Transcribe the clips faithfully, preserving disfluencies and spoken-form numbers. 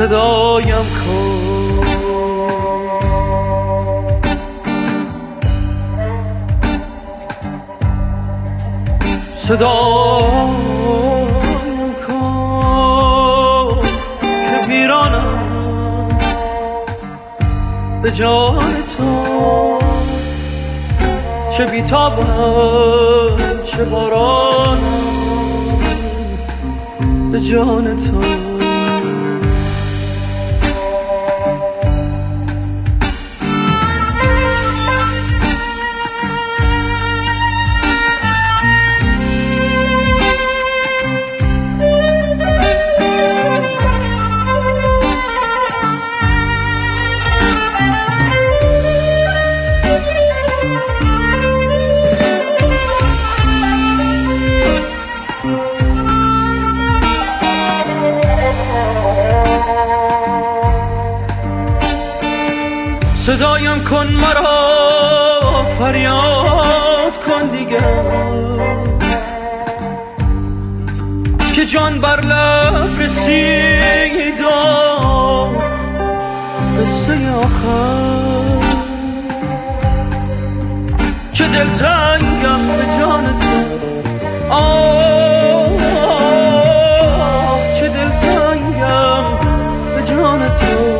صدایم کن صدایم کن که ویرانم به جان تو، چه بیتابم چه بارانم به جان تو. صدایم کن مرا فریاد کن دیگر، که جان بر لب رسید قصه آخر، چه دلتنگم به جان تو، آه چه دلتنگم به جان تو،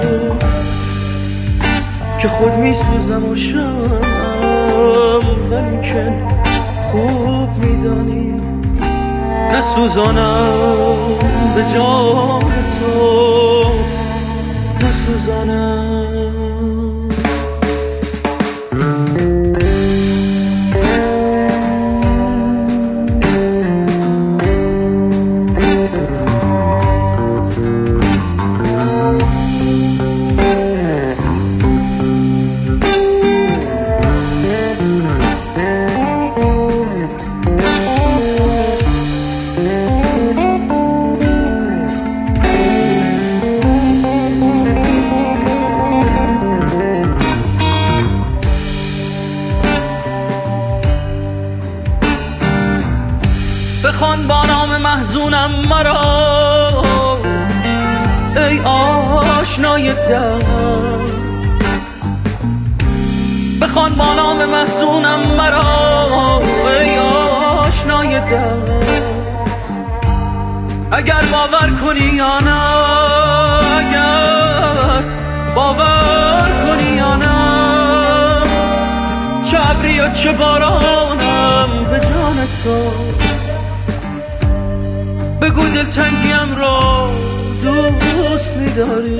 که خود می سوزم و شمم، ولیکن خوب می دانی نسوزانم به جان تو، نسوزانم. بخوان با نام محزونم مرا ای آشنای دل، بخوان با نام محزونم مرا ای آشنای دل، اگر باور کنی یا نه، اگر باور کنی یا نه، چه ابری و چه بارانم به جان تو، بگو دلتنگیم را دوست می‌داری،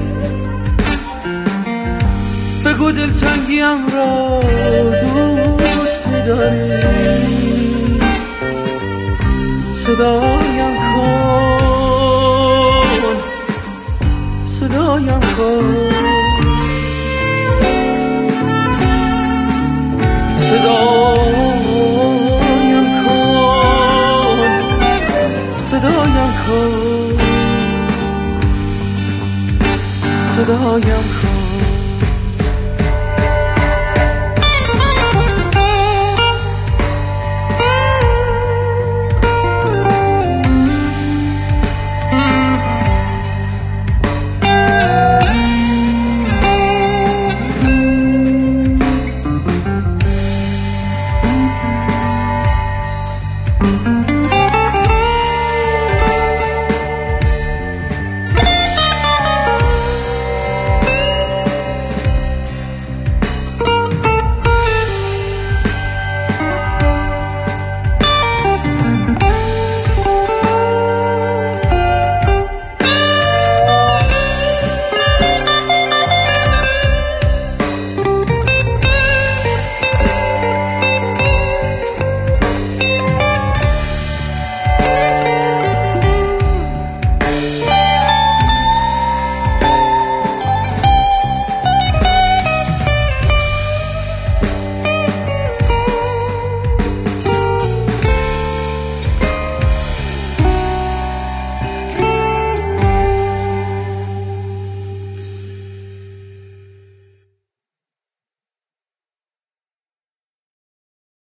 بگو دلتنگیم را دوست می‌داری. صدایم کن صدایم کن صدایم کن صدایم کن صدایم کن.